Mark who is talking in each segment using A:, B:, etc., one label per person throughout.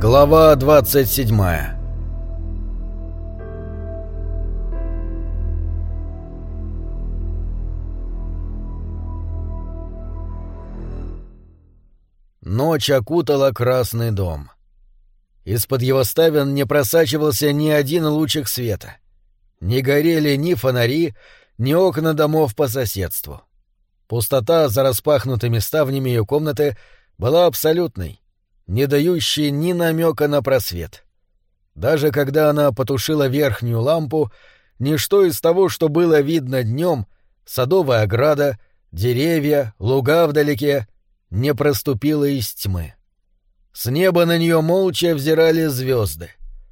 A: Глава 27. Ночь окутала Красный дом. Из-под его ставен не просачивался ни один лучик света. Не горели ни фонари, ни окна домов по соседству. Пустота за распахнутыми ставнями ее комнаты была абсолютной, не дающей ни намека на просвет. Даже когда она потушила верхнюю лампу, ничто из того, что было видно днем, садовая ограда, деревья, луга вдалеке, не проступило из тьмы. С неба на нее молча взирали звезды,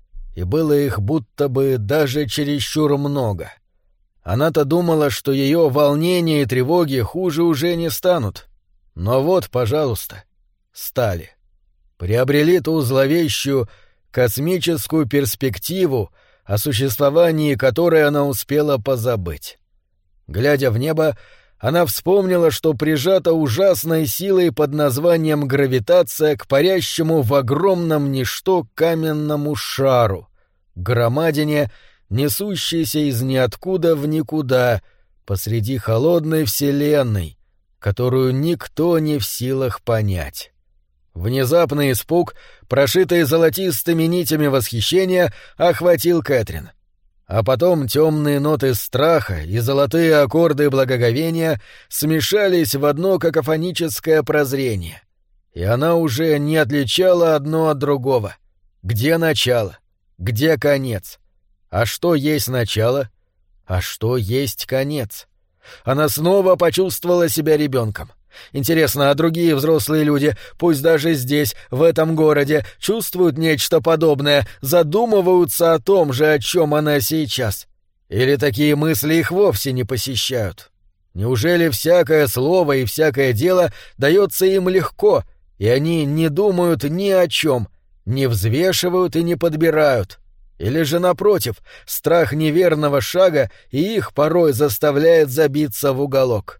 A: и было их будто бы даже чересчур много. Она-то думала, что ее волнения и тревоги хуже уже не станут. Но вот, пожалуйста, стали. Приобрели ту зловещую космическую перспективу, о существовании которой она успела позабыть. Глядя в небо, она вспомнила, что прижата ужасной силой под названием гравитация к парящему в огромном ничто каменному шару, громадине, несущейся из ниоткуда в никуда, посреди холодной вселенной, которую никто не в силах понять. Внезапный испуг, прошитый золотистыми нитями восхищения, охватил Кэтрин. А потом темные ноты страха и золотые аккорды благоговения смешались в одно какофоническое прозрение. И она уже не отличала одно от другого. Где начало? Где конец? А что есть начало? А что есть конец? Она снова почувствовала себя ребенком. Интересно, а другие взрослые люди, пусть даже здесь, в этом городе, чувствуют нечто подобное, задумываются о том же, о чем она сейчас? Или такие мысли их вовсе не посещают? Неужели всякое слово и всякое дело дается им легко, и они не думают ни о чем, не взвешивают и не подбирают? Или же, напротив, страх неверного шага и их порой заставляет забиться в уголок?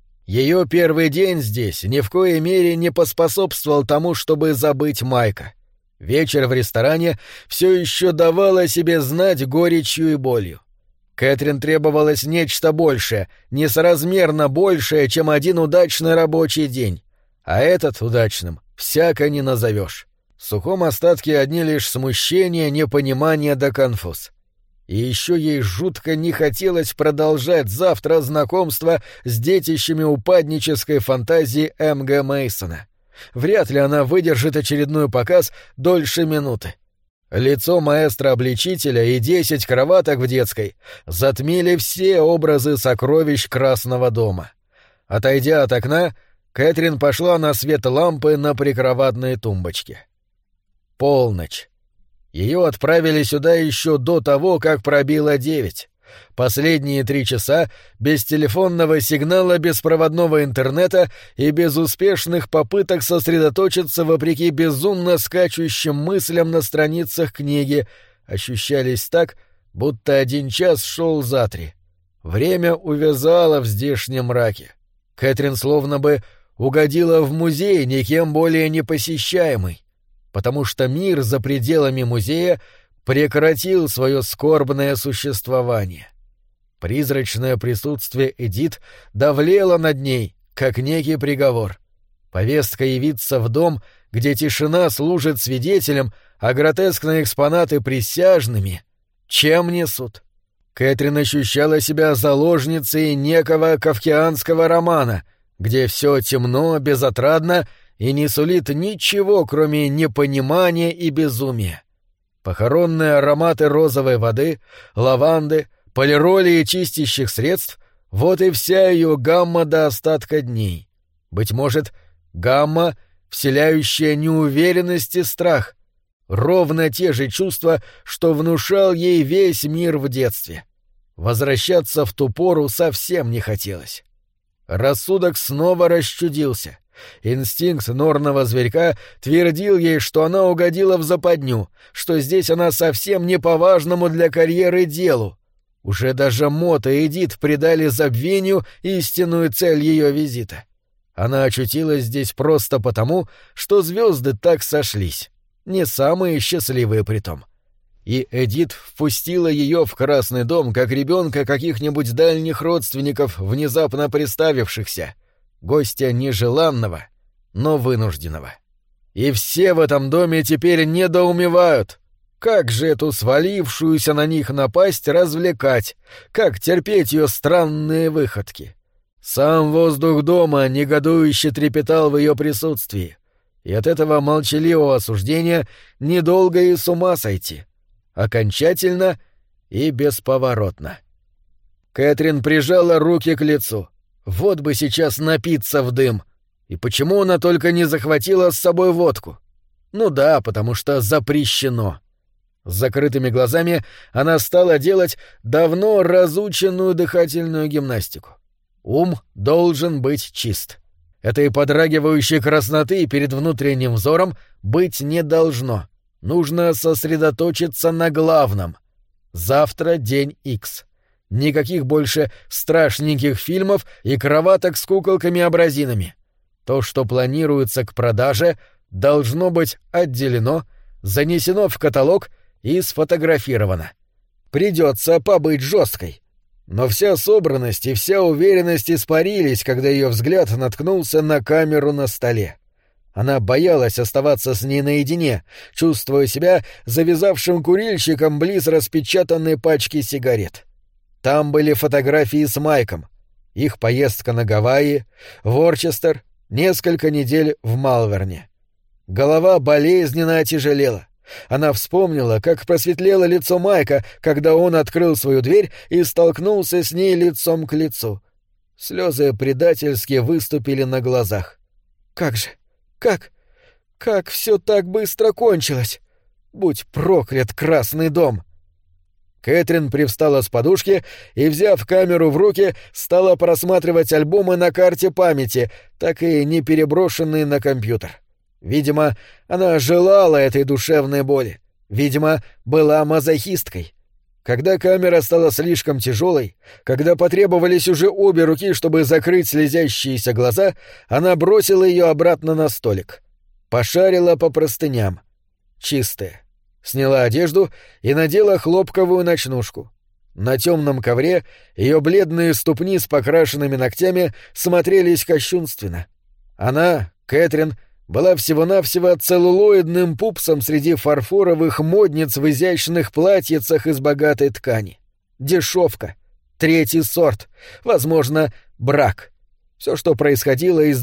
A: Ее первый день здесь ни в коей мере не поспособствовал тому, чтобы забыть Майка. Вечер в ресторане все еще давал о себе знать горечью и болью. Кэтрин требовалось нечто большее, несоразмерно большее, чем один удачный рабочий день. А этот удачным всяко не назовешь. В сухом остатке одни лишь смущение, непонимание да конфуз. И еще ей жутко не хотелось продолжать завтра знакомство с детищами упаднической фантазии М.Г. Мейсона. Вряд ли она выдержит очередной показ дольше минуты. Лицо маэстро-обличителя и 10 кроваток в детской затмили все образы сокровищ Красного дома. Отойдя от окна, Кэтрин пошла на свет лампы на прикроватной тумбочке. Полночь. Ее отправили сюда еще до того, как пробило 9. Последние 3 часа без телефонного сигнала, беспроводного интернета и безуспешных попыток сосредоточиться вопреки безумно скачущим мыслям на страницах книги ощущались так, будто 1 час шел за 3. Время увязало в здешнем мраке. Кэтрин словно бы угодила в музей, никем более не посещаемый, потому что мир за пределами музея прекратил свое скорбное существование. Призрачное присутствие Эдит давлело над ней, как некий приговор. Повестка явиться в дом, где тишина служит свидетелем, а гротескные экспонаты присяжными. Чем несут? Кэтрин ощущала себя заложницей некого кафкианского романа, где все темно, безотрадно и не сулит ничего, кроме непонимания и безумия. Похоронные ароматы розовой воды, лаванды, полироли и чистящих средств — вот и вся ее гамма до остатка дней. Быть может, гамма, вселяющая неуверенность и страх. Ровно те же чувства, что внушал ей весь мир в детстве. Возвращаться в ту пору совсем не хотелось. Рассудок снова расчудился. Инстинкт норного зверька твердил ей, что она угодила в западню, что здесь она совсем не по важному для карьеры делу. Уже даже Мот и Эдит придали забвению истинную цель ее визита. Она очутилась здесь просто потому, что звезды так сошлись. не самые счастливые притом. И Эдит впустила ее в Красный дом, как ребенка каких-нибудь дальних родственников, внезапно представившихся, гостя нежеланного, но вынужденного. И все в этом доме теперь недоумевают, как же эту свалившуюся на них напасть развлекать, как терпеть ее странные выходки. Сам воздух дома негодующе трепетал в ее присутствии, и от этого молчаливого осуждения недолго и с ума сойти. Окончательно и бесповоротно. Кэтрин прижала руки к лицу. Вот бы сейчас напиться в дым. И почему она только не захватила с собой водку? Ну да, потому что запрещено. С закрытыми глазами она стала делать давно разученную дыхательную гимнастику. Ум должен быть чист. Этой подрагивающей красноты перед внутренним взором быть не должно. Нужно сосредоточиться на главном. Завтра день Икс. Никаких больше страшненьких фильмов и кроваток с куколками-абразинами. То, что планируется к продаже, должно быть отделено, занесено в каталог и сфотографировано. Придется побыть жесткой. Но вся собранность и вся уверенность испарились, когда ее взгляд наткнулся на камеру на столе. Она боялась оставаться с ней наедине, чувствуя себя завязавшим курильщиком близ распечатанной пачки сигарет. Там были фотографии с Майком, их поездка на Гавайи, Ворчестер, несколько недель в Малверне. Голова болезненно отяжелела. Она вспомнила, как просветлело лицо Майка, когда он открыл свою дверь и столкнулся с ней лицом к лицу. Слезы предательски выступили на глазах. «Как же? Как все так быстро кончилось? Будь проклят Красный дом!» Кэтрин привстала с подушки и, взяв камеру в руки, стала просматривать альбомы на карте памяти, так и не переброшенные на компьютер. Видимо, она желала этой душевной боли. Видимо, была мазохисткой. Когда камера стала слишком тяжелой, когда потребовались уже обе руки, чтобы закрыть слезящиеся глаза, она бросила ее обратно на столик. Пошарила по простыням. Чистая. Сняла одежду и надела хлопковую ночнушку. На темном ковре ее бледные ступни с покрашенными ногтями смотрелись кощунственно. Она, Кэтрин, была всего-навсего целлулоидным пупсом среди фарфоровых модниц в изящных платьицах из богатой ткани. Дешевка. Третий сорт. Возможно, брак. Все, что происходило из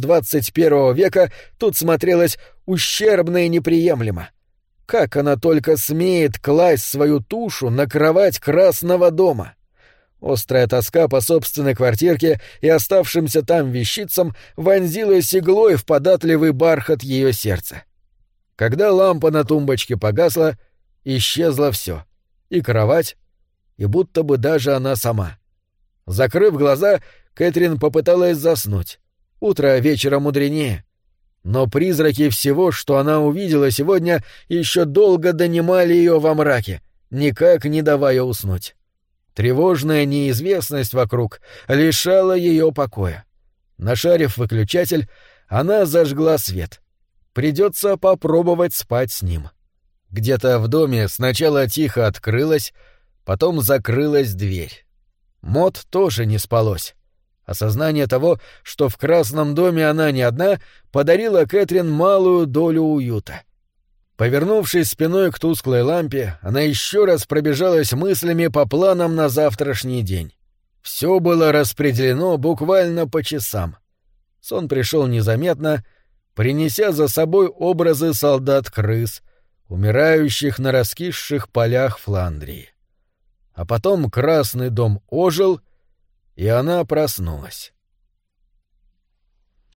A: 21 века, тут смотрелось ущербно и неприемлемо. Как она только смеет класть свою тушу на кровать Красного дома? Острая тоска по собственной квартирке и оставшимся там вещицам вонзилась иглой в податливый бархат ее сердца. Когда лампа на тумбочке погасла, исчезло все. И кровать, и будто бы даже она сама. Закрыв глаза, Кэтрин попыталась заснуть. Утро вечера мудренее. Но призраки всего, что она увидела сегодня, еще долго донимали ее во мраке, никак не давая уснуть. Тревожная неизвестность вокруг лишала ее покоя. Нашарив выключатель, она зажгла свет. Придется попробовать спать с ним. Где-то в доме сначала тихо открылась, потом закрылась дверь. Мот тоже не спалось. Осознание того, что в Красном доме она не одна, подарило Кэтрин малую долю уюта. Повернувшись спиной к тусклой лампе, она еще раз пробежалась мыслями по планам на завтрашний день. Все было распределено буквально по часам. Сон пришел незаметно, принеся за собой образы солдат-крыс, умирающих на раскисших полях Фландрии. А потом Красный дом ожил, и она проснулась.